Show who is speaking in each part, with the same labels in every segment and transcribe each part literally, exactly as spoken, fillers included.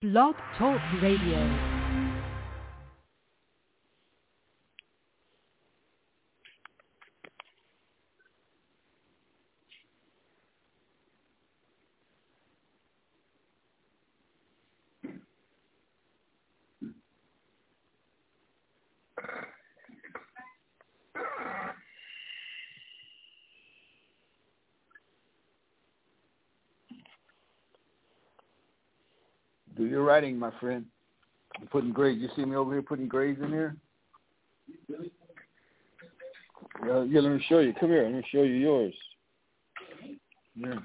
Speaker 1: Blog Talk Radio.
Speaker 2: Do your writing, my friend. I'm putting grades. You see me over here putting grades in here? Yeah, yeah, let me show you. Come here. Let me show you yours. Yeah.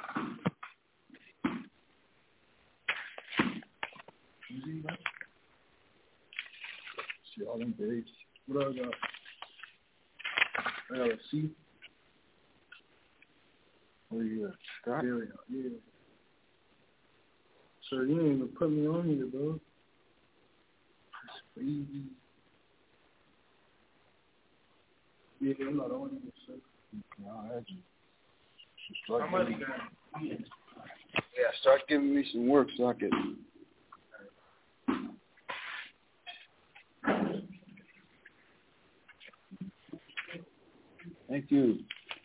Speaker 2: See all them grades. What I got? I got a C. Oh, yeah. Scott? Yeah, yeah. Sir, you ain't even put me on here, bro. That's crazy. Yeah, I'm not on here, sir. No, I had you. Start How much you got? Yeah, start giving me some work so I can. Thank you.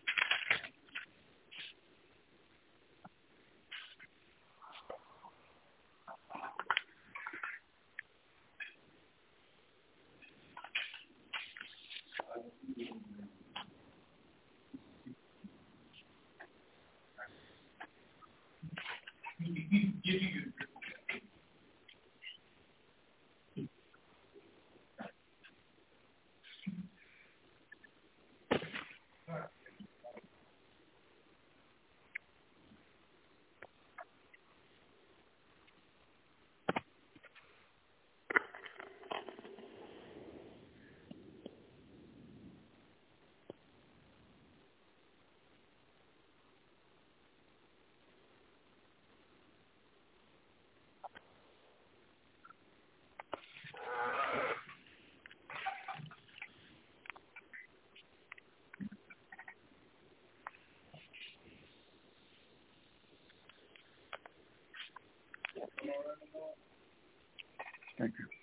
Speaker 2: Thank you.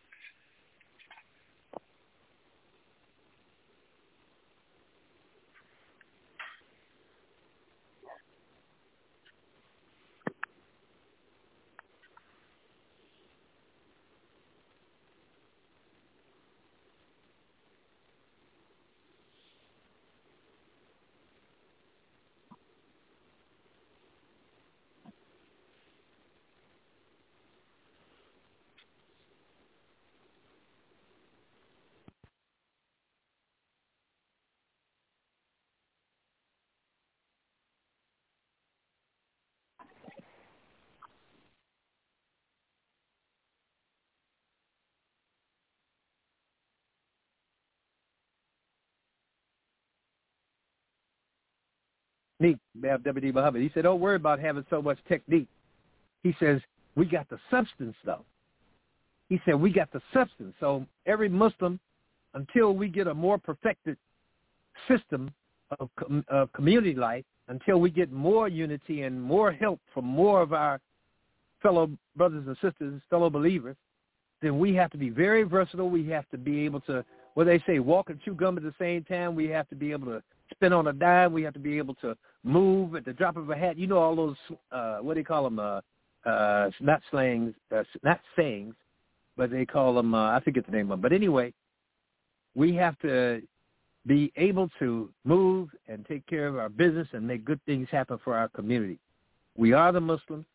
Speaker 3: Technique, W D Muhammad. He said, don't worry about having so much technique. He says, we got the substance, though. He said, we got the substance. So every Muslim, until we get a more perfected system of, of community life, until we get more unity and more help from more of our fellow brothers and sisters, fellow believers, then we have to be very versatile. We have to be able to, what they say, walk and chew gum at the same time. We have to be able to spin on a dime. We have to be able to move at the drop of a hat. You know all those, uh, what do you call them, uh, uh, not slangs, uh, not sayings, but they call them, uh, I forget the name of them. But anyway, we have to be able to move and take care of our business and make good things happen for our community. We are the Muslims.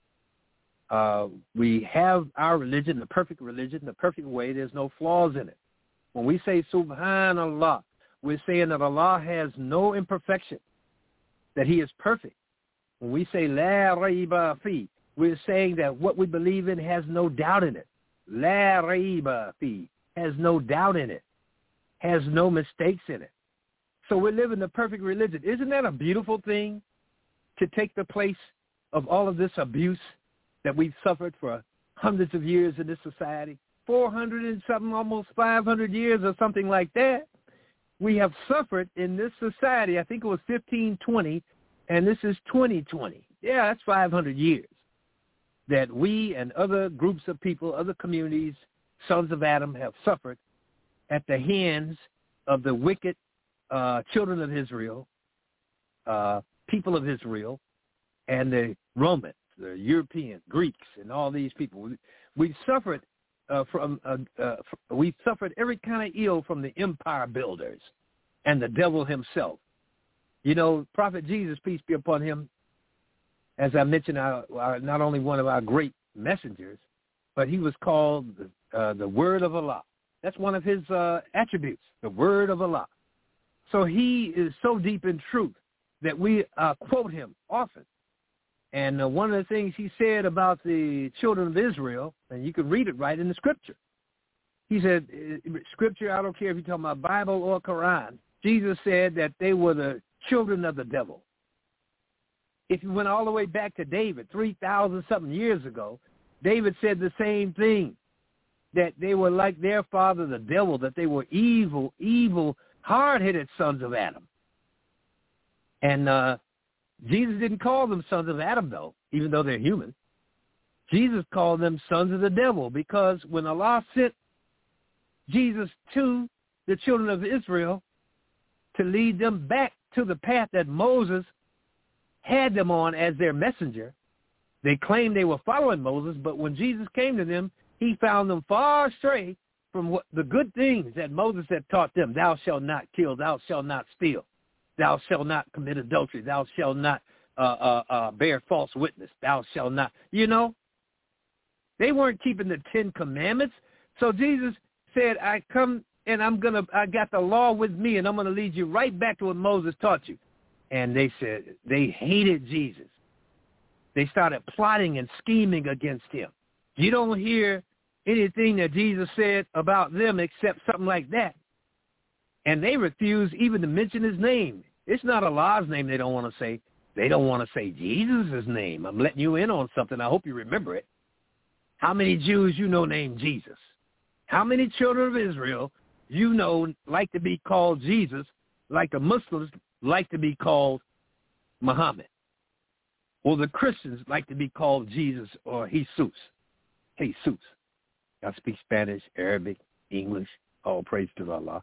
Speaker 3: Uh, we have our religion, the perfect religion, the perfect way. There's no flaws in it. When we say Subhanallah, we're saying that Allah has no imperfection, that he is perfect. When we say La Raiba Fi, we're saying that what we believe in has no doubt in it. La Raiba Fi has no doubt in it, has no mistakes in it. So we're living the perfect religion. Isn't that a beautiful thing, to take the place of all of this abuse that we've suffered for hundreds of years in this society? four hundred and something, almost five hundred years or something like that. We have suffered in this society. I think it was fifteen twenty, and this is twenty twenty. Yeah, that's five hundred years. that we and other groups of people, other communities, sons of Adam, have suffered at the hands of the wicked uh, children of Israel, uh, people of Israel, and the Romans, the Europeans, Greeks, and all these people. We, we've suffered uh, from uh, uh, we've suffered every kind of ill from the empire builders and the devil himself. You know, Prophet Jesus, peace be upon him, as I mentioned, our, our, not only one of our great messengers, but he was called uh, the Word of Allah. That's one of his uh, attributes, the Word of Allah. So he is so deep in truth that we uh, quote him often. And uh, one of the things he said about the children of Israel, and you can read it right in the Scripture. He said, Scripture, I don't care if you're talking about Bible or Quran, Jesus said that they were the children of the devil. If you went all the way back to David, three thousand something years ago, David said the same thing, that they were like their father, the devil, that they were evil, evil, hard-headed sons of Adam. And uh, Jesus didn't call them sons of Adam, though, even though they're human. Jesus called them sons of the devil, because when Allah sent Jesus to the children of Israel to lead them back to the path that Moses had them on as their messenger, they claimed they were following Moses, but when Jesus came to them, he found them far astray from what the good things that Moses had taught them. Thou shalt not kill, thou shalt not steal, thou shalt not commit adultery, thou shalt not uh, uh, uh, bear false witness, thou shalt not, you know. They weren't keeping the Ten Commandments. So Jesus said, I come and I'm going to, I got the law with me and I'm going to lead you right back to what Moses taught you. And they said, they hated Jesus. They started plotting and scheming against him. You don't hear anything that Jesus said about them except something like that. And they refuse even to mention his name. It's not Allah's name they don't want to say. They don't want to say Jesus' name. I'm letting you in on something. I hope you remember it. How many Jews you know named Jesus? How many children of Israel you know like to be called Jesus, like the Muslims like to be called Muhammad? Or the Christians like to be called Jesus or Jesus. Jesus. I speak Spanish, Arabic, English. All praise to Allah.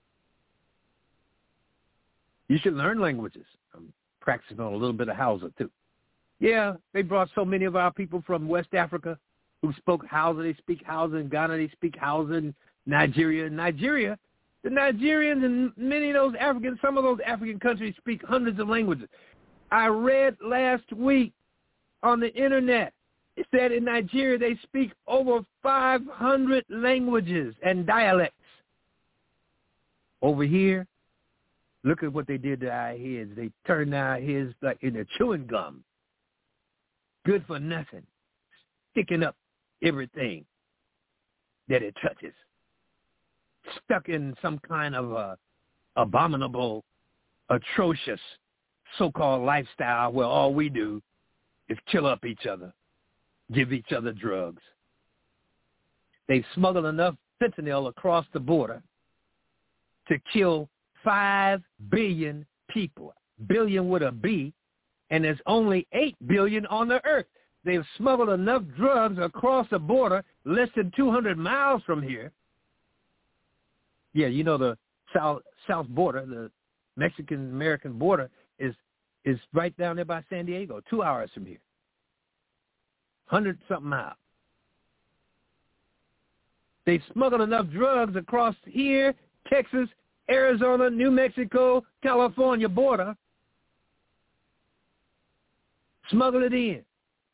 Speaker 3: You should learn languages. I'm practicing on a little bit of Hausa, too. Yeah, they brought so many of our people from West Africa who spoke Hausa. They speak Hausa in Ghana. They speak Hausa in Nigeria. In Nigeria, the Nigerians and many of those Africans, some of those African countries speak hundreds of languages. I read last week on the Internet, it said in Nigeria they speak over five hundred languages and dialects. Over here, look at what they did to our heads. They turned our heads like in a chewing gum. Good for nothing. Sticking up everything that it touches. Stuck in some kind of a abominable, atrocious so-called lifestyle where all we do is kill up each other, give each other drugs. They've smuggled enough fentanyl across the border to kill five billion people, billion with a B, and there's only eight billion on the earth. They've smuggled enough drugs across the border less than two hundred miles from here. Yeah, you know the south south border, the Mexican-American border, is is right down there by San Diego, two hours from here. Hundred-something miles. They've smuggled enough drugs across here, Texas, Arizona, New Mexico, California border. Smuggle it in.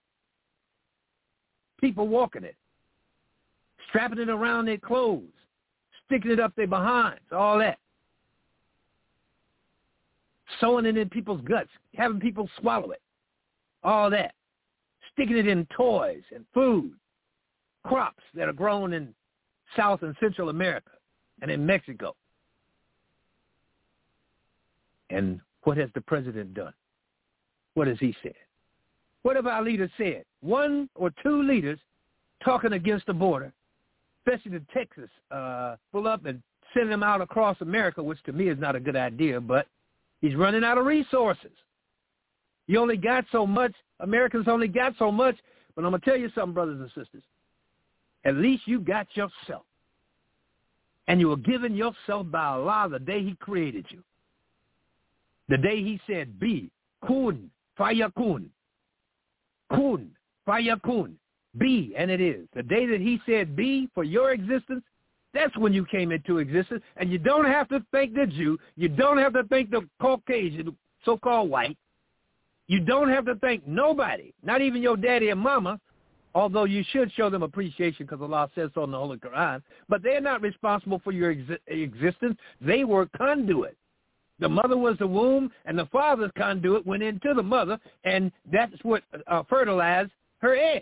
Speaker 3: People walking it. Strapping it around their clothes. Sticking it up their behinds. All that. Sewing it in people's guts. Having people swallow it. All that. Sticking it in toys and food. Crops that are grown in South and Central America and in Mexico. And what has the president done? What has he said? What have our leaders said? One or two leaders talking against the border, especially the Texas, uh, pull up and send them out across America, which to me is not a good idea, but he's running out of resources. You only got so much. Americans only got so much, But I'm going to tell you something, brothers and sisters. At least you got yourself. And you were given yourself by Allah the day he created you. The day he said, be, kun, fayakun. Kun, fayakun. Be, and it is. The day that he said be for your existence, that's when you came into existence. And you don't have to thank the Jew. You don't have to thank the Caucasian, so-called white. You don't have to thank nobody, not even your daddy and mama, although you should show them appreciation because Allah says so in the Holy Quran. But they're not responsible for your exi- existence. They were conduit. The mother was the womb, and the father's conduit went into the mother, and that's what uh, fertilized her egg.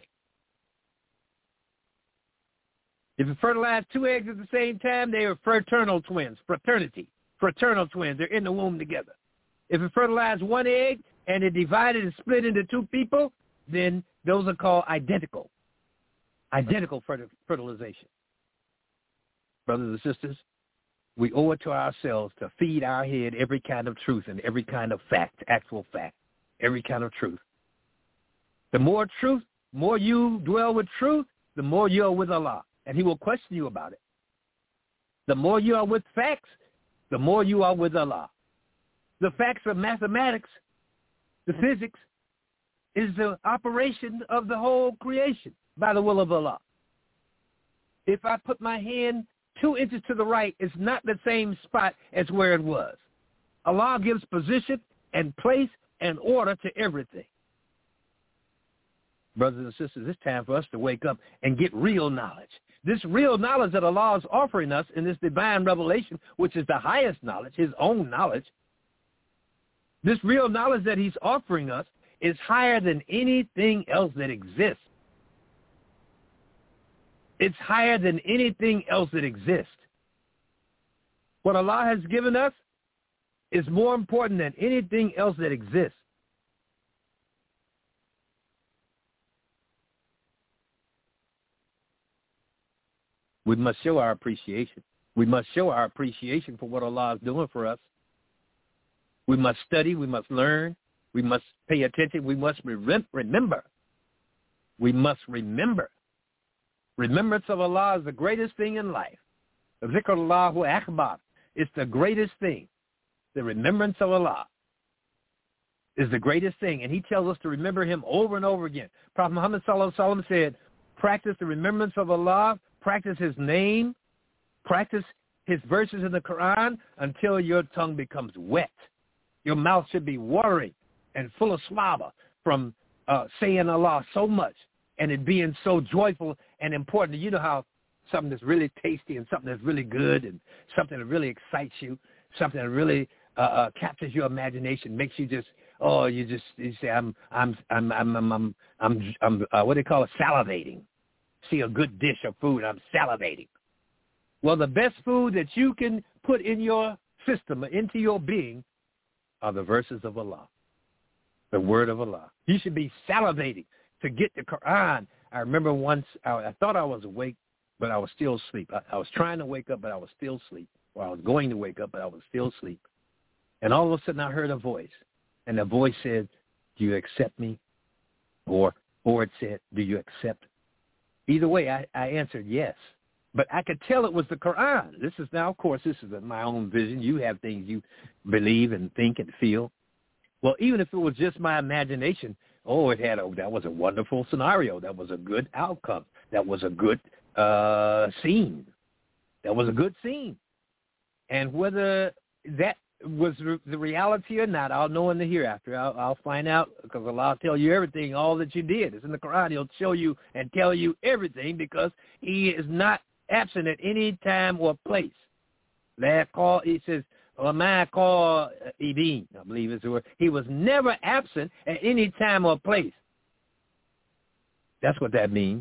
Speaker 3: If you fertilize two eggs at the same time, they are fraternal twins, fraternity, fraternal twins. They're in the womb together. If you fertilize one egg and it divided and split into two people, then those are called identical, identical fertilization. Brothers and sisters, we owe it to ourselves to feed our head every kind of truth and every kind of fact, actual fact, every kind of truth. The more truth, more you dwell with truth, the more you are with Allah, and he will question you about it. The more you are with facts, the more you are with Allah. The facts of mathematics, the physics, is the operation of the whole creation by the will of Allah. If I put my hand two inches to the right, it's not the same spot as where it was. Allah gives position and place and order to everything. Brothers and sisters, it's time for us to wake up and get real knowledge. This real knowledge that Allah is offering us in this divine revelation, which is the highest knowledge, his own knowledge, this real knowledge that he's offering us is higher than anything else that exists. It's higher than anything else that exists. What Allah has given us is more important than anything else that exists. We must show our appreciation. We must show our appreciation for what Allah is doing for us. We must study. We must learn. We must pay attention. We must re- remember. We must remember. Remembrance of Allah is the greatest thing in life. Zikrullahu akbar. It's the greatest thing. The remembrance of Allah is the greatest thing. And he tells us to remember him over and over again. Prophet Muhammad sallallahu alaihi wasallam said, practice the remembrance of Allah, practice his name, practice his verses in the Quran until your tongue becomes wet. Your mouth should be watery and full of slobber from uh, saying Allah so much and it being so joyful and important. You know how something that's really tasty and something that's really good and something that really excites you, something that really uh, uh, captures your imagination, makes you just, oh, you just, you say, I'm, I'm, I'm, I'm, I'm, I'm, I'm, I'm uh, what do they call it, salivating. See a good dish of food, I'm salivating. Well, the best food that you can put in your system, into your being, are the verses of Allah, the word of Allah. You should be salivating to get the Quran. I remember once, I, I thought I was awake, but I was still asleep. I, I was trying to wake up, but I was still asleep. Or I was going to wake up, but I was still asleep. And all of a sudden I heard a voice. And the voice said, do you accept me? Or, or it said, do you accept? Either way, I, I answered yes. But I could tell it was the Quran. This is now, of course, this is my own vision. You have things you believe and think and feel. Well, even if it was just my imagination, oh, it had a, that was a wonderful scenario. That was a good outcome. That was a good uh, scene. That was a good scene. And whether that was the reality or not, I'll know in the hereafter. I'll, I'll find out because Allah will tell you everything, all that you did. It's in the Quran. He'll show you and tell you everything because he is not absent at any time or place. That call, he says, "Lama call ibin," I believe is the word. He was never absent at any time or place. That's what that means.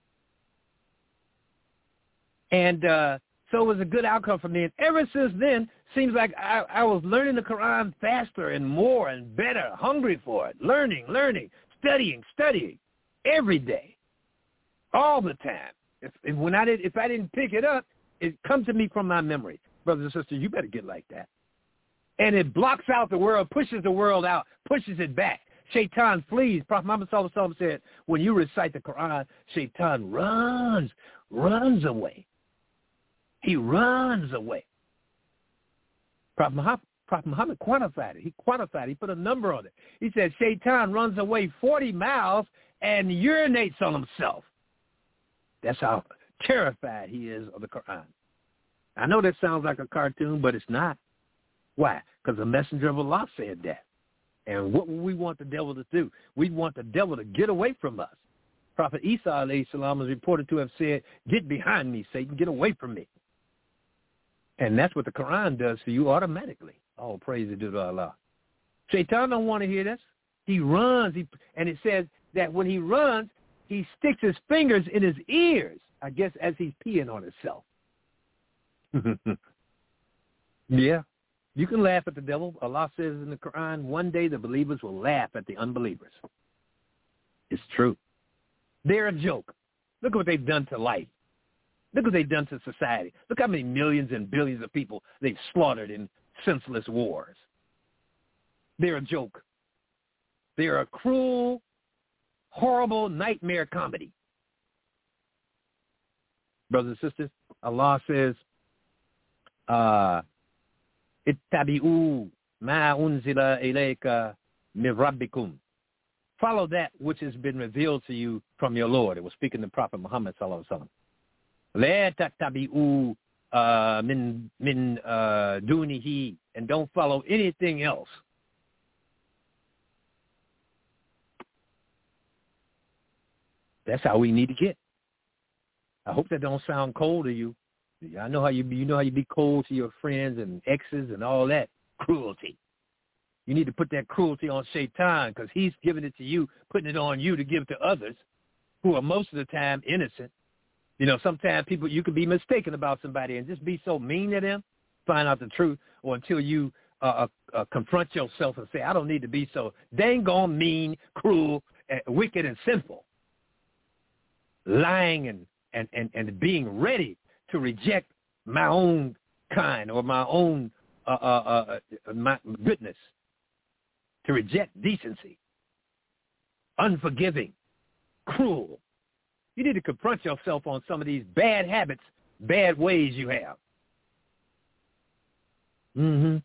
Speaker 3: And uh, so it was a good outcome for me. And ever since then, seems like I, I was learning the Quran faster and more and better, hungry for it, learning, learning, studying, studying, every day, all the time. If, if when I did, if I didn't pick it up, it comes to me from my memory. Brothers and sisters, you better get like that. And it blocks out the world, pushes the world out, pushes it back. Shaitan flees. Prophet Muhammad sallallahu alaihi wasallam said, when you recite the Quran, Shaitan runs, runs away. He runs away. Prophet Muhammad, Prophet Muhammad quantified it. He quantified it. He put a number on it. He said, Shaitan runs away forty miles and urinates on himself. That's how terrified he is of the Quran. I know that sounds like a cartoon, but it's not. Why? Because the messenger of Allah said that. And what would we want the devil to do? We want the devil to get away from us. Prophet Isa alayhi salam is reported to have said, get behind me, Satan, get away from me. And that's what the Quran does for you automatically. All praise is due to Allah. Shaitan don't want to hear this. He runs, he, and it says that when he runs, he sticks his fingers in his ears, I guess, as he's peeing on himself. Yeah. You can laugh at the devil. Allah says in the Quran, one day the believers will laugh at the unbelievers. It's true. They're a joke. Look what they've done to life. Look what they've done to society. Look how many millions and billions of people they've slaughtered in senseless wars. They're a joke. They're a cruel, horrible nightmare comedy. Brothers and sisters, Allah says, uh, ittabi'u ma unzila ilayka min rabbikum. Follow that which has been revealed to you from your Lord. It was speaking to Prophet Muhammad sallallahu alaihi wasallam. La tattabi'u uh, min min uh, dunihi, and don't follow anything else. That's how we need to get. I hope that don't sound cold to you. I know how you be, you know how you be cold to your friends and exes and all that cruelty. You need to put that cruelty on Shaitan because he's giving it to you, putting it on you to give to others who are most of the time innocent. You know, sometimes people, you can be mistaken about somebody and just be so mean to them, find out the truth, or until you uh, uh, confront yourself and say, I don't need to be so dang gone mean, cruel, and wicked, and sinful. Lying and, and, and, and being ready to reject my own kind or my own uh, uh, uh, my goodness, to reject decency, unforgiving, cruel. You need to confront yourself on some of these bad habits, bad ways you have. Mm-hmm.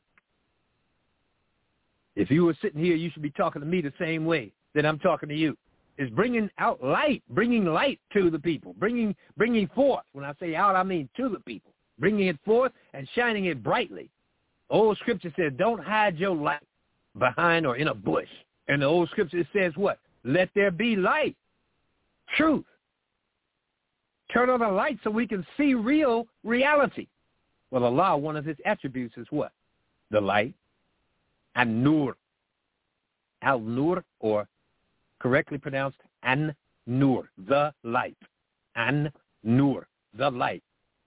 Speaker 3: If you were sitting here, you should be talking to me the same way that I'm talking to you. Is bringing out light, bringing light to the people, bringing bringing forth. When I say out, I mean to the people, bringing it forth and shining it brightly. Old scripture says, don't hide your light behind or in a bush. And the old scripture says what? Let there be light, truth. Turn on the light so we can see real reality. Well, Allah, one of his attributes is what? The light. An-Nur. Al-Nur, or correctly pronounced An-Nur, the light. An-Nur, the light.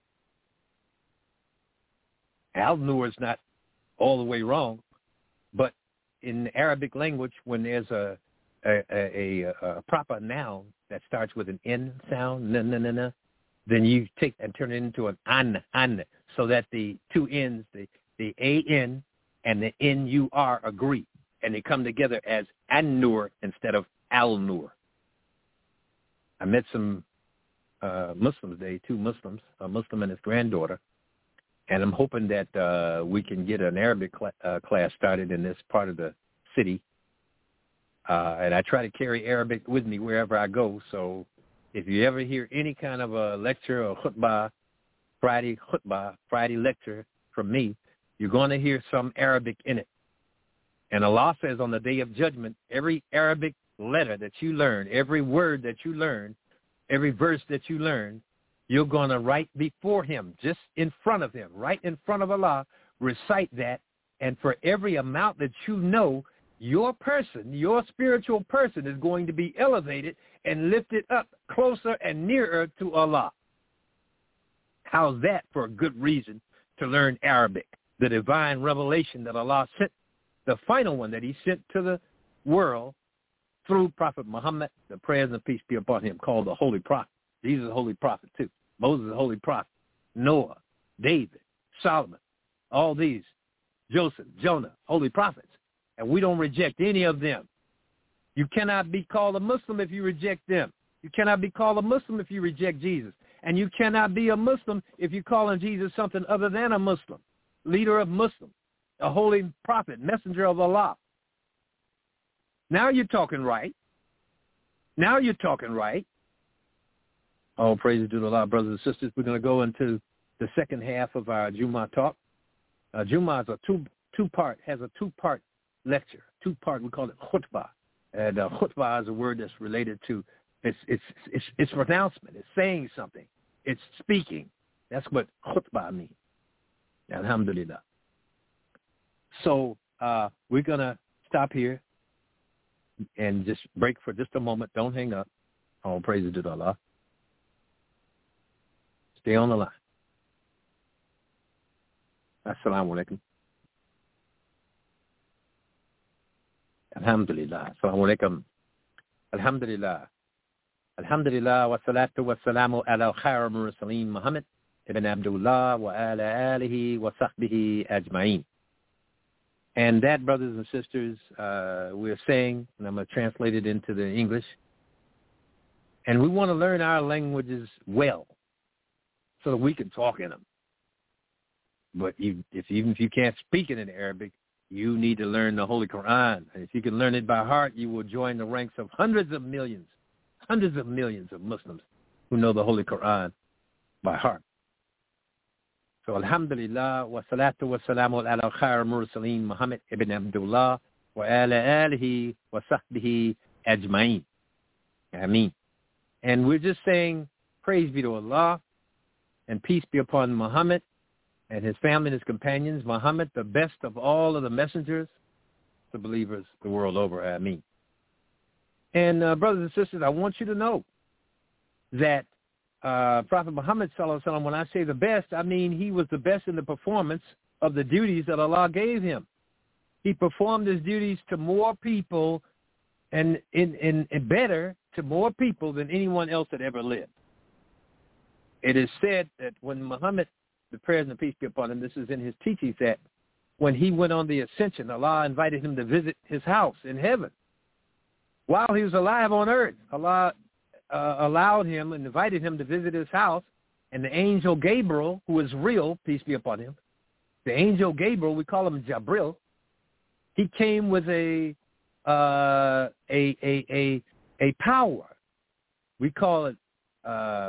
Speaker 3: Al-Nur is not all the way wrong, but in the Arabic language, when there's a a, a, a, a proper noun that starts with an N sound, na, na, na, na, then you take and turn it into an an, an, so that the two N's, the, the A N and the N U R agree, and they come together as An-Nur instead of Al-Nur. I met some uh, Muslims today, two Muslims, a Muslim and his granddaughter, and I'm hoping that uh, we can get an Arabic cl- uh, class started in this part of the city. Uh, and I try to carry Arabic with me wherever I go. So if you ever hear any kind of a lecture or khutbah, Friday khutbah, Friday lecture from me, you're going to hear some Arabic in it. And Allah says on the day of judgment, every Arabic letter that you learn, every word that you learn, every verse that you learn, you're going to write before him, just in front of him, right in front of Allah, recite that. And for every amount that you know, your person, your spiritual person is going to be elevated and lifted up closer and nearer to Allah. How's that for a good reason to learn Arabic? The divine revelation that Allah sent, the final one that he sent to the world through Prophet Muhammad, the prayers and peace be upon him, called the Holy Prophet. Jesus is a holy prophet too. Moses is a holy prophet. Noah, David, Solomon, all these, Joseph, Jonah, holy prophets. And we don't reject any of them. You cannot be called a Muslim if you reject them. You cannot be called a Muslim if you reject Jesus. And you cannot be a Muslim if you're calling Jesus something other than a Muslim, leader of Muslims, a holy prophet, messenger of Allah. Now you're talking right. Now you're talking right. All praises to Allah, brothers and sisters. We're going to go into the second half of our Jummah talk. Uh, Jummah is a two, two-part, has a two-part lecture, two-part, we call it khutbah. And uh, khutbah is a word that's related to, it's, it's, it's, it's pronouncement, it's saying something, it's speaking. That's what khutbah means. Alhamdulillah. So uh, we're going to stop here and just break for just a moment. Don't hang up. All praises to Allah. Stay on the line. Assalamu alaikum. Alhamdulillah. Assalamu alaikum. Alhamdulillah. Alhamdulillah wa salatu wa salamu ala khayr mursaleen Muhammad ibn Abdullah wa ala alihi wa sahbihi ajma'in. And that, brothers and sisters, uh, we're saying, and I'm going to translate it into the English, and we want to learn our languages well so that we can talk in them. But you, if, even if you can't speak it in Arabic, you need to learn the Holy Quran. And if you can learn it by heart, you will join the ranks of hundreds of millions, hundreds of millions of Muslims who know the Holy Quran by heart. So alhamdulillah, wa salatu wa salamu ala khayr mursaleen Muhammad ibn Abdullah wa ala alihi wa sahbihi ajma'in. Ameen. And we're just saying, praise be to Allah and peace be upon Muhammad and his family and his companions. Muhammad, the best of all of the messengers, the believers the world over. Ameen. And uh, brothers and sisters, I want you to know that Uh, Prophet Muhammad sallallahu alaihi wasallam, when I say the best, I mean he was the best in the performance of the duties that Allah gave him. He performed his duties to more people and in, in, in better to more people than anyone else that ever lived. It is said that when Muhammad, the prayers and peace be upon him, this is in his teachings, that when he went on the ascension, Allah invited him to visit his house in heaven. While he was alive on earth, Allah Uh, allowed him and invited him to visit his house, and the angel Gabriel, who is real, peace be upon him, the angel Gabriel, we call him Jabril, he came with a uh, a, a a a power. We call it, uh,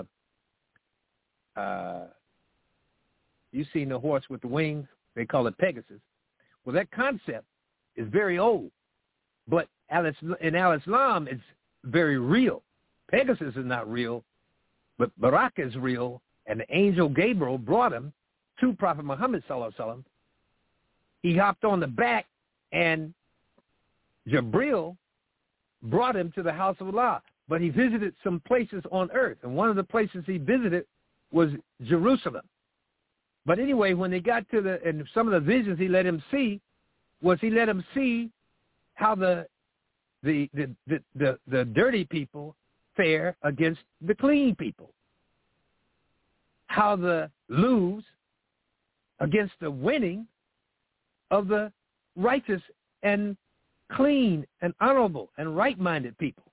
Speaker 3: uh, you've seen the horse with the wings, they call it Pegasus. Well, that concept is very old, but in Al-Islam, it's very real. Pegasus is not real, but Baraka is real, and the angel Gabriel brought him to Prophet Muhammad sallallahu alaihi wasallam. He hopped on the back, and Jabril brought him to the house of Allah. But he visited some places on earth, and one of the places he visited was Jerusalem. But anyway, when they got to the, and some of the visions he let him see, was he let him see how the the the the, the, the dirty people fare against the clean people. How the lose against the winning of the righteous and clean and honorable and right-minded people.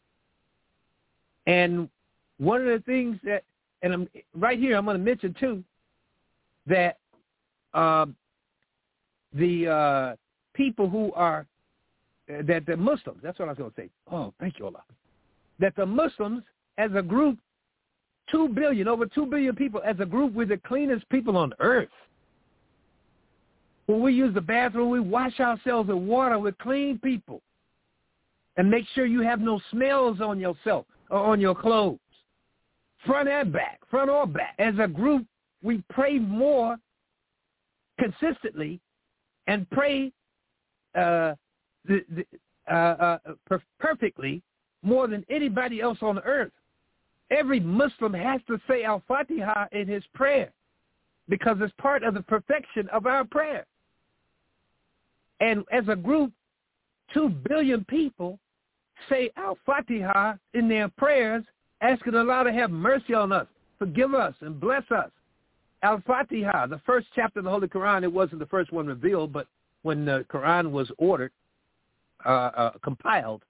Speaker 3: And one of the things that, and I'm right here, I'm going to mention too, that uh, the uh, people who are, uh, that the Muslims, that's what I was going to say. Oh, thank you, Allah. That the Muslims, as a group, two billion, over two billion people, as a group, we're the cleanest people on earth. When we use the bathroom, we wash ourselves with water with clean people. And make sure you have no smells on yourself or on your clothes. Front and back, front or back. As a group, we pray more consistently and pray uh, the, the, uh, uh, per- perfectly more than anybody else on earth. Every Muslim has to say Al-Fatiha in his prayer because it's part of the perfection of our prayer. And as a group, two billion people say Al-Fatiha in their prayers, asking Allah to have mercy on us, forgive us, and bless us. Al-Fatiha, the first chapter of the Holy Quran, it wasn't the first one revealed, but when the Quran was ordered, uh, uh, compiled,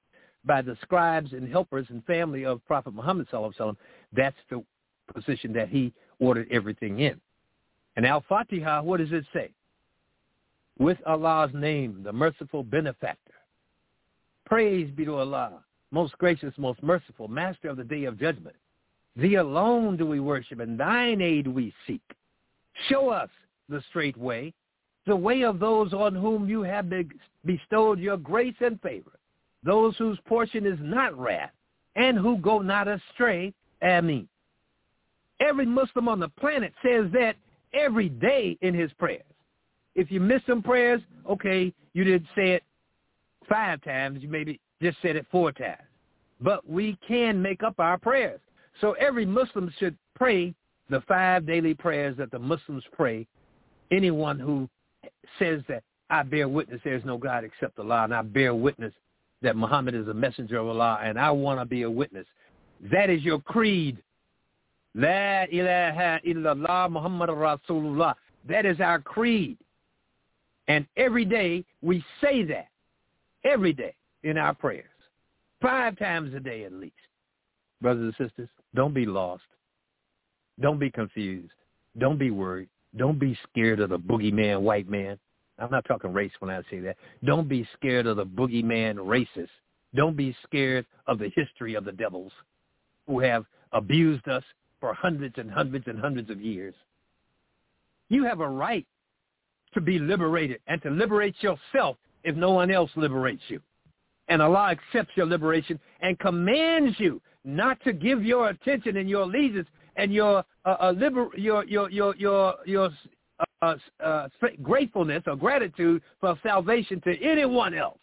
Speaker 3: by the scribes and helpers and family of Prophet Muhammad sallallahu alaihi wasallam, that's the position that he ordered everything in. And Al-Fatiha, what does it say? With Allah's name, the merciful benefactor. Praise be to Allah, most gracious, most merciful, master of the day of judgment. Thee alone do we worship, and thine aid we seek. Show us the straight way, the way of those on whom you have bestowed your grace and favor, those whose portion is not wrath, and who go not astray. Ameen. Every Muslim on the planet says that every day in his prayers. If you miss some prayers, okay, you didn't say it five times, you maybe just said it four times. But we can make up our prayers. So every Muslim should pray the five daily prayers that the Muslims pray. Anyone who says that I bear witness there's no God except Allah, and I bear witness that Muhammad is a messenger of Allah, and I want to be a witness. That is your creed. La ilaha illallah Muhammad Rasulullah. That is our creed. And every day we say that. Every day in our prayers. Five times a day at least. Brothers and sisters, don't be lost. Don't be confused. Don't be worried. Don't be scared of the boogeyman white man. I'm not talking race when I say that. Don't be scared of the boogeyman racist. Don't be scared of the history of the devils who have abused us for hundreds and hundreds and hundreds of years. You have a right to be liberated and to liberate yourself if no one else liberates you. And Allah accepts your liberation and commands you not to give your attention and your allegiance and your uh, uh, liber- your your your your your uh, uh, gratefulness or gratitude for salvation to anyone else.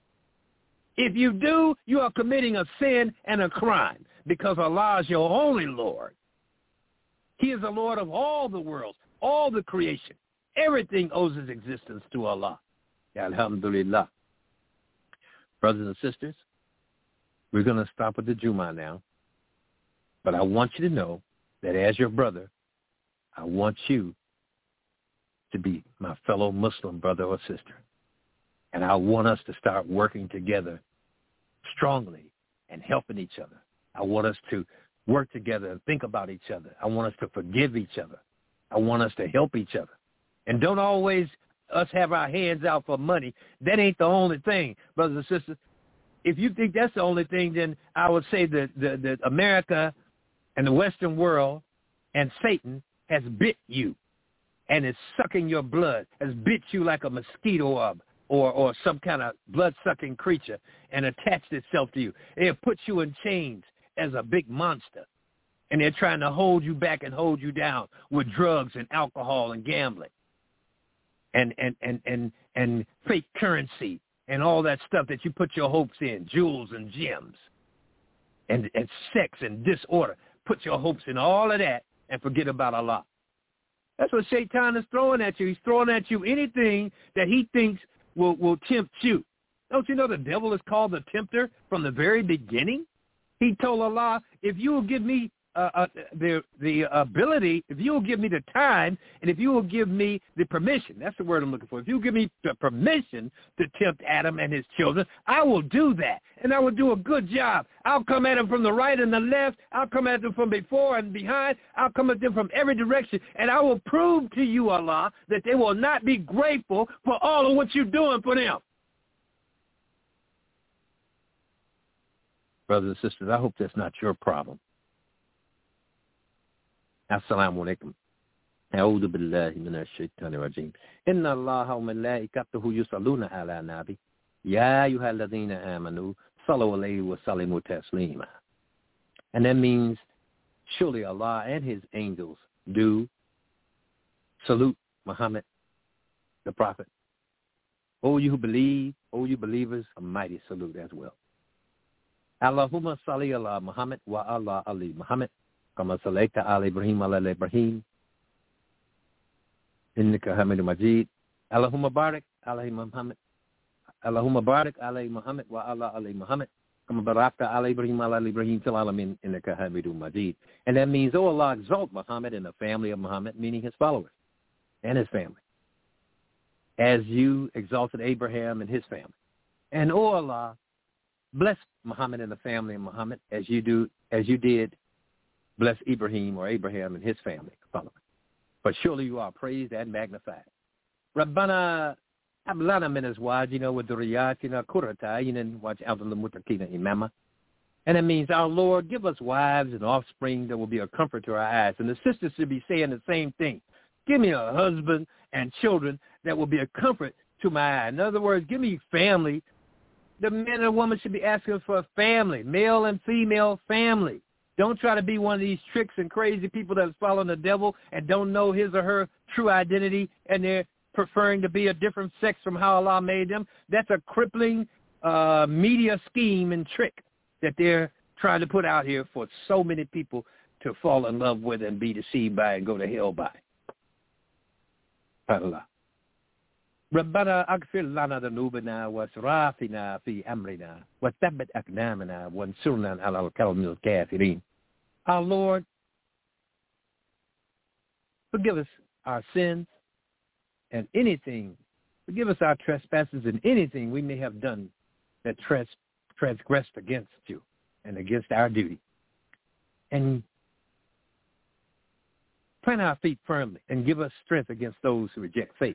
Speaker 3: If you do, you are committing a sin and a crime because Allah is your only Lord. He is the Lord of all the worlds, all the creation. Everything owes its existence to Allah. Alhamdulillah. Brothers and sisters, we're going to stop with the Jummah now. But I want you to know that as your brother, I want you to be my fellow Muslim brother or sister. And I want us to start working together strongly and helping each other. I want us to work together and think about each other. I want us to forgive each other. I want us to help each other. And don't always us have our hands out for money. That ain't the only thing, brothers and sisters. If you think that's the only thing, then I would say that, that, that America and the Western world and Satan has bit you and is sucking your blood, has bit you like a mosquito or, or, or some kind of blood-sucking creature and attached itself to you. It have put you in chains as a big monster, and they're trying to hold you back and hold you down with drugs and alcohol and gambling. And, and, and, and, and fake currency and all that stuff that you put your hopes in, jewels and gems, and, and sex and disorder. Put your hopes in all of that and forget about Allah. That's what Shaitan is throwing at you. He's throwing at you anything that he thinks will, will tempt you. Don't you know the devil is called the tempter from the very beginning? He told Allah, if you will give me Uh, uh, the the ability, if you will give me the time, and if you will give me the permission, that's the word I'm looking for. If you give me the permission to tempt Adam and his children, I will do that, and I will do a good job. I'll come at them from the right and the left. I'll come at them from before and behind. I'll come at them from every direction, and I will prove to you, Allah, that they will not be grateful for all of what you're doing for them. Brothers and sisters, I hope that's not your problem. Assalamu alaikum. A'udhu billahi minash shaitani rajim. Inna Allaha wa malaikatahu yusalluna ala nabi. Ya ayyuhalladhina amanu sallu alayhi wa sallimu taslima. And that means surely Allah and his angels do salute Muhammad, the prophet. O you who believe, O you believers, a mighty salute as well. Allahumma salli ala Muhammad wa ala ali Muhammad. Kama salaita ala Ibrahim ala Ibrahim. Innaka Hamidum Majid. Allahumma barik ala Muhammad. Allahumma barik ala Muhammad wa ala ali Muhammad. Kama barakta ala Ibrahim ala Ibrahim fil alamin innaka Hamidum Majid. And that means, oh Allah, exalt Muhammad and the family of Muhammad, meaning his followers and his family, as you exalted Abraham and his family. And oh Allah, Bless Muhammad and the family of Muhammad as you do, as you did bless Ibrahim or Abraham and his family. For surely you are praised and magnified. Rabbana ablana min azwajina wa dhurriyyatina qurrata a'yunin waj'alna lil muttaqina imama. And it means, our Lord, give us wives and offspring that will be a comfort to our eyes. And the sisters should be saying the same thing. Give me a husband and children that will be a comfort to my eye. In other words, give me family. The man and woman should be asking for a family, male and female family. Don't try to be one of these tricks and crazy people that's following the devil and don't know his or her true identity, and they're preferring to be a different sex from how Allah made them. That's a crippling uh, media scheme and trick that they're trying to put out here for so many people to fall in love with and be deceived by and go to hell by. Allah. ربنا اغفر لنا ذنوبنا واسرافنا في أمرنا وثبت أقدامنا وانصرنا على القوم الكافرين. Our Lord, forgive us our sins and anything, forgive us our trespasses and anything we may have done that tres- transgressed against you and against our duty. And plant our feet firmly and give us strength against those who reject faith.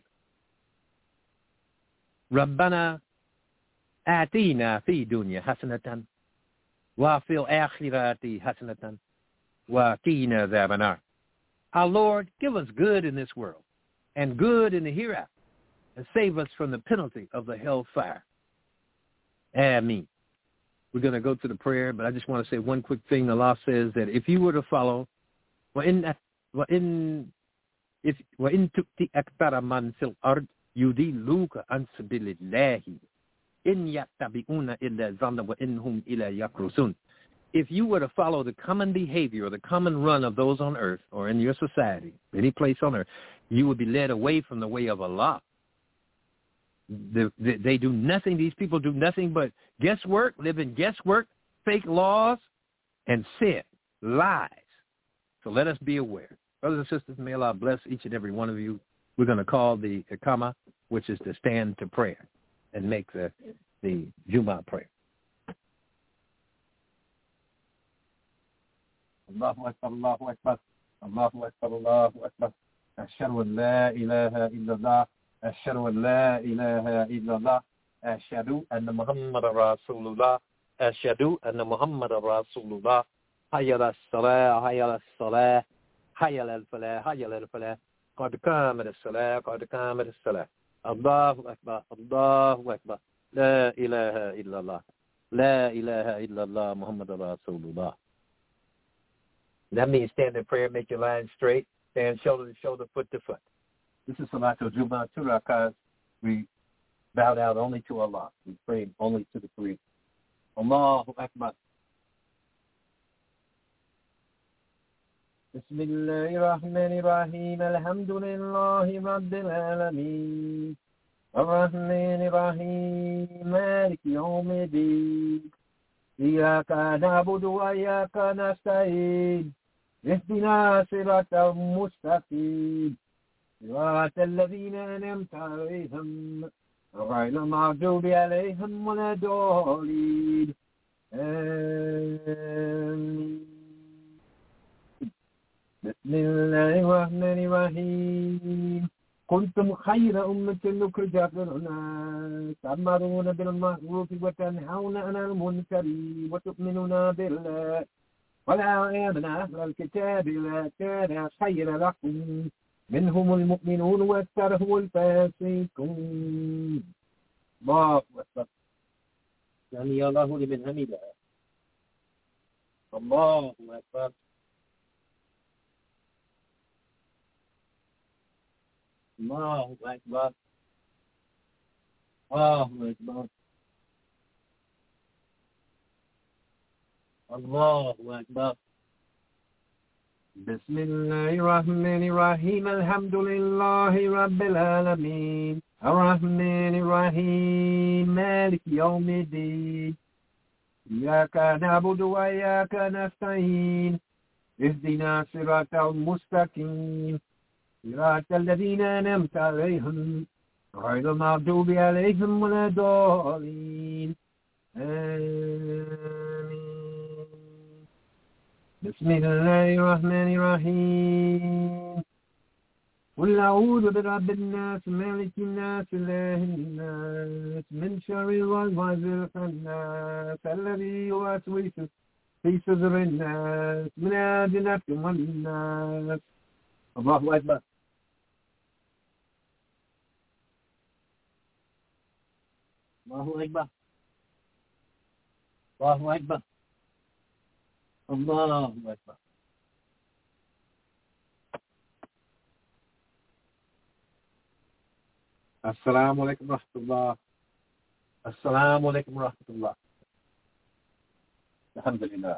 Speaker 3: ربنا آتينا في دنيا حسنة وفي الآخرة حسنة وقنا عذاب النار. Our Lord, give us good in this world and good in the hereafter, and save us from the penalty of the hellfire. Ameen. We're going to go to the prayer, but I just want to say one quick thing. Allah says that if you were to follow, وَإِنْ وَإِنْ if وَإِنْ تُؤْتِ أَكْثَرَ مَنْ فِي الْأَرْضِ يُضِلُّوكَ عَنْ سَبِيلِ اللَّهِ إِنْ يَتَّبِعُونَ إِلَّا الظَّنَّ وَإِنْهُمْ إِلَّا يَخْرُصُونَ. If you were to follow the common behavior or the common run of those on earth or in your society, any place on earth, you would be led away from the way of Allah. They, they, they do nothing, these people do nothing but guesswork, live in guesswork, fake laws, and sin, lies. So let us be aware. Brothers and sisters, may Allah bless each and every one of you. We're going to call the Iqama, which is to stand to prayer and make the, the Jummah prayer. Allahu Akbar, Allahu Akbar, Allahu Akbar, Allahu Akbar. Ashhadu an la ilaha illallah, ashhadu an la ilaha illallah, ashhadu anna Muhammadan Rasulullah, ashhadu anna Muhammadan Rasulullah. Hayya as-salah, hayya as-salah, hayya al-falah, hayya al-falah. قد قامت الصلاة قد قامت الصلاة. الله أكبر الله أكبر لا إله إلا الله لا إله إلا الله محمد رسول الله. That means stand in prayer, make your line straight, stand shoulder to shoulder, foot to foot. This is Salatul Jummah, two rakahs. We bow down only to Allah. We pray only to the Creator. Allahu Akbar. بسم الله الرحمن الرحيم الحمد لله رب العالمين الرحمن الرحيم مالك يوم الدين إياك نعبد وإياك نستعين اهدنا صراط المستقيم صراط الذين أنعمت عليهم غير المغضوب عليهم ولا الضالين آمين. بسم الله الرحمن الرحيم كنتم خير أمة أخرجت للناس تأمرون بالمعروف وتنهون عن المنكر وتؤمنون بالله ولا آمن أهل الكتاب لا كان خير لكم منهم المؤمنون وأكثرهم الفاسقون. الله أكبر. سمع الله لمن حمده. الله أكبر. الله أكبر الله أكبر الله أكبر. بسم الله الرحمن الرحيم الحمد لله رب العالمين الرحمن الرحيم مالك يوم الدين إياك نعبد وإياك نستعين اهدنا صراط المستقيم صراط الذين أنعمت عليهم غير المغضوب عليهم ولا الضالين آمين. بسم الله الرحمن الرحيم. قل أعوذ برب الناس مالك الناس إله الناس من شر الوسواس الخناس الذي يوسوس في صدور الناس من الجنة والناس. الله أكبر. الله أكبر. الله أكبر. الله أكبر. السلام عليكم ورحمة الله. السلام عليكم ورحمة الله. الحمد لله.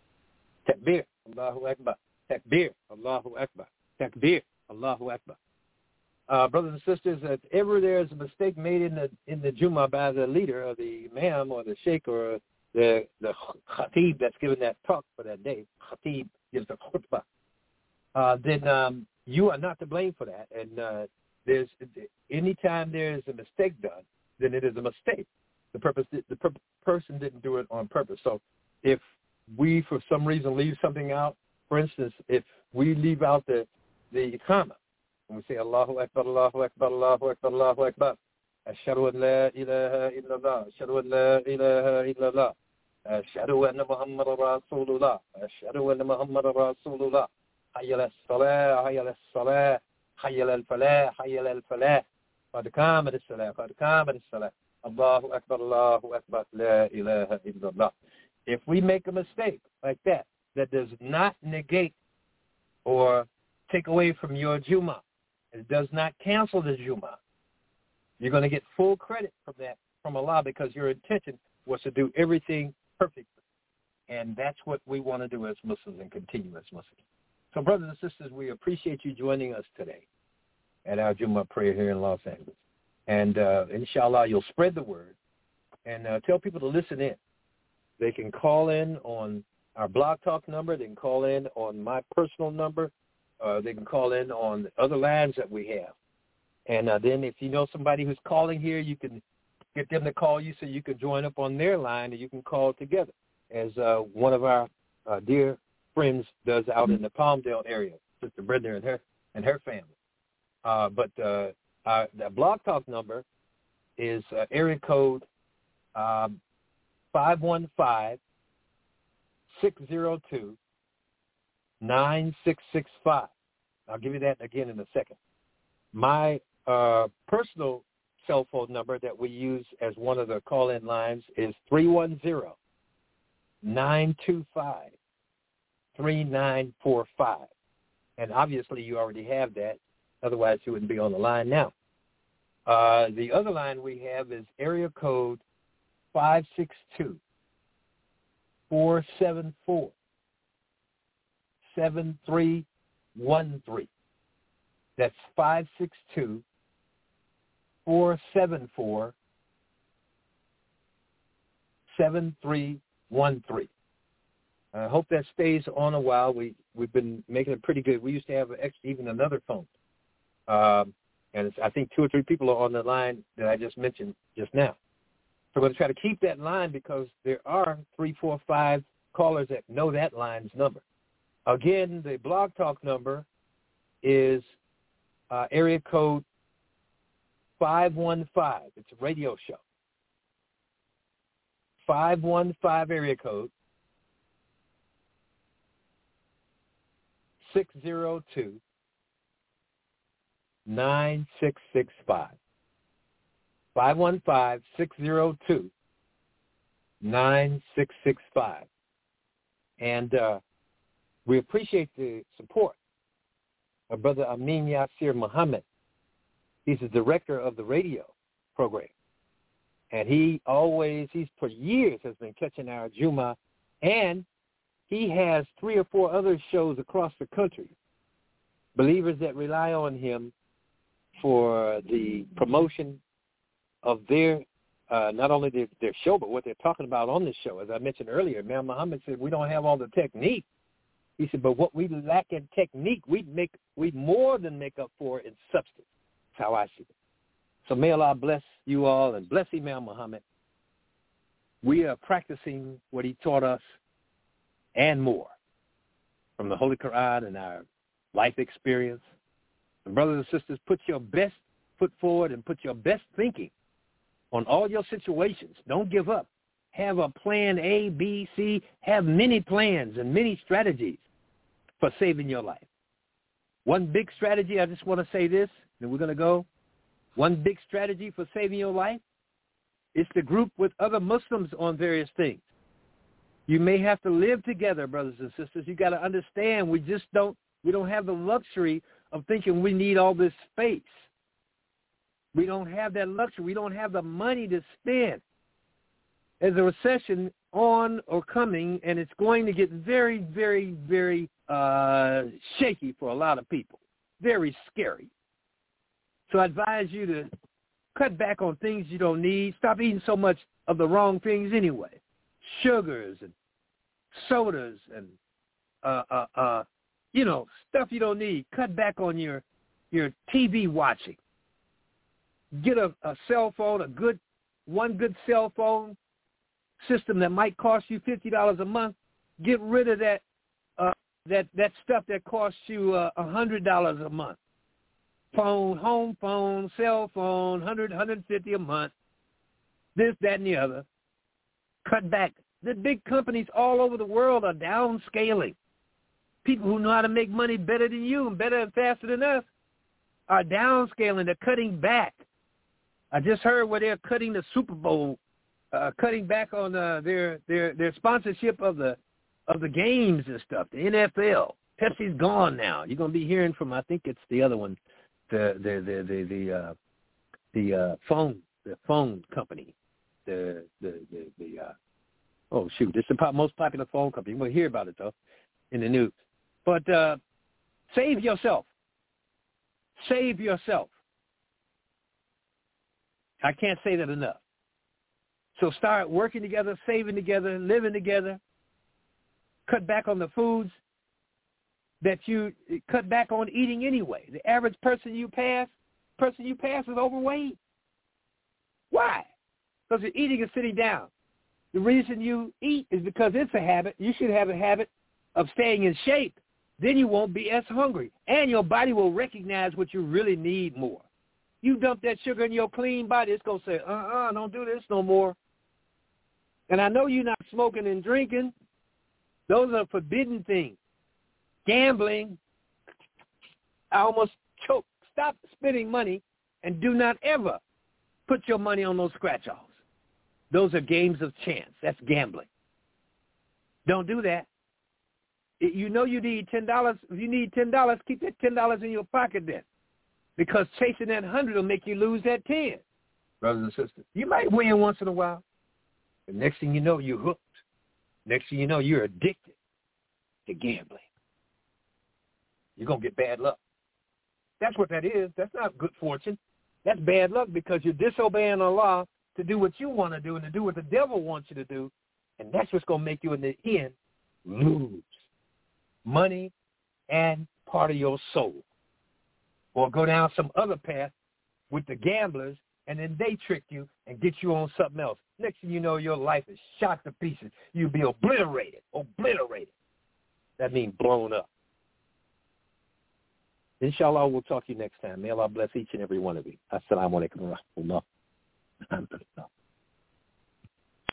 Speaker 3: تكبير. الله أكبر. تكبير. الله أكبر. تكبير. الله أكبر. Uh, brothers and sisters, if ever there's a mistake made in the in the Jummah by the leader or the imam or the sheikh or the the khatib that's given that talk for that day, khatib gives the khutbah, uh, then um, you are not to blame for that. And uh, there's anytime there's a mistake done, then it is a mistake. The purpose the per- person didn't do it on purpose. So if we for some reason leave something out, for instance, if we leave out the the iqamah, and we say Allahu Akbar, Allahu Akbar, Allahu Akbar, Allahu Akbar, Ashhadu an la ilaha illallah, Ashhadu an la ilaha illallah, Ashhadu anna Muhammadan Rasulullah, Ashhadu anna Muhammadan Rasulullah, Hayya al-salah, Hayya al-salah, Hayya al-falah, Hayya al-falah, Qad qamat as-salah, Qad qamat as-salah, Allahu Akbar, Allahu Akbar, la ilaha illallah. If we make a mistake like that, that does not negate or take away from your Jummah, it does not cancel the Jummah, you're going to get full credit from that from Allah because your intention was to do everything perfectly. And that's what we want to do as Muslims and continue as Muslims. So brothers and sisters, we appreciate you joining us today at our Jummah prayer here in Los Angeles. And uh, inshallah, you'll spread the word and uh, tell people to listen in. They can call in on our Blog Talk number. They can call in on my personal number. Uh, they can call in on other lines that we have. And uh, then if you know somebody who's calling here, you can get them to call you so you can join up on their line and you can call together, as uh, one of our uh, dear friends does out in the Palmdale area, Sister Brenda and her and her family. Uh, but uh, our, the Blog Talk number is uh, area code um, five one five, six zero two, nine six six five. I'll give you that again in a second. My uh, personal cell phone number that we use as one of the call-in lines is three one zero, nine two five, three nine four five. And obviously you already have that. Otherwise you wouldn't be on the line now. Uh, the other line we have is area code five six two, four seven four, seven three one three. That's five six two, four seven four, seven three one three. I hope that stays on a while. We, we've been making it pretty good. We used to have even another phone. Um, and it's, I think two or three people are on the line that I just mentioned just now. So we're going to try to keep that line because there are three, four, five callers that know that line's number. Again, the Blog Talk number is uh, area code five one five. It's a radio show. five one five area code six zero two, nine six six five. five one five, six zero two, nine six six five. And uh, we appreciate the support of Brother Amin Yasir Muhammad. He's the director of the radio program. And he always, he's for years has been catching our Jummah. And he has three or four other shows across the country. Believers that rely on him for the promotion of their, uh, not only their, their show, but what they're talking about on the show. As I mentioned earlier, Imam Muhammad said, we don't have all the technique. He said, but what we lack in technique, we make we more than make up for in substance. That's how I see it. So may Allah bless you all and bless Imam Muhammad. we are practicing what he taught us and more from the Holy Quran and our life experience. And brothers and sisters, put your best foot forward and put your best thinking on all your situations. Don't give up. Have a plan A, B, C. Have many plans and many strategies for saving your life. One big strategy, I just want to say this, and we're going to go. One big strategy for saving your life is to group with other Muslims on various things. You may have to live together, brothers and sisters. You got to understand we just don't, we don't have the luxury of thinking we need all this space. We don't have that luxury. We don't have the money to spend. There's a recession on or coming, and it's going to get very, very, very uh, shaky for a lot of people. Very scary. So I advise you to cut back on things you don't need. Stop eating so much of the wrong things anyway. Sugars and sodas and, uh, uh, uh, you know, stuff you don't need. Cut back on your, your T V watching. Get a, a cell phone, a good, one good cell phone system that might cost you fifty dollars a month. Get rid of that, uh, that, that stuff that costs you uh, one hundred dollars a month. Phone, home phone, cell phone, one hundred, one hundred fifty a month, this, that, and the other. Cut back. The big companies all over the world are downscaling. People who know how to make money better than you and better and faster than us are downscaling. They're cutting back. I just heard where they're cutting the Super Bowl, uh, cutting back on uh, their, their their sponsorship of the of the games and stuff. The N F L, Pepsi's gone now. You're gonna be hearing from, I think it's the other one, the the the the the, uh, the uh, phone the phone company, the the the, the uh, oh shoot, it's the most popular phone company. We'll hear about it though in the news. But uh, save yourself. Save yourself. I can't say that enough. So start working together, saving together, living together. Cut back on the foods that you cut back on eating anyway. The average person you pass, person you pass is overweight. Why? Because you're eating and sitting down. The reason you eat is because it's a habit. You should have a habit of staying in shape. Then you won't be as hungry. And your body will recognize what you really need more. You dump that sugar in your clean body, it's going to say, uh-uh, don't do this no more. And I know you're not smoking and drinking. Those are forbidden things. Gambling, I almost choked. Stop spending money and do not ever put your money on those scratch-offs. Those are games of chance. That's gambling. Don't do that. You know you need ten dollars. If you need ten dollars, keep that ten dollars in your pocket then. Because chasing that one hundred will make you lose that ten. Brothers and sisters, you might win once in a while. But next thing you know, you're hooked. Next thing you know, you're addicted to gambling. You're going to get bad luck. That's what that is. That's not good fortune. That's bad luck because you're disobeying Allah to do what you want to do and to do what the devil wants you to do. And that's what's going to make you in the end lose money and part of your soul. Or go down some other path with the gamblers, and then they trick you and get you on something else. Next thing you know, your life is shot to pieces. You'll be obliterated, obliterated. That means blown up. Inshallah, we'll talk to you next time. May Allah bless each and every one of you. Assalamu alaikum wa rahmatullah.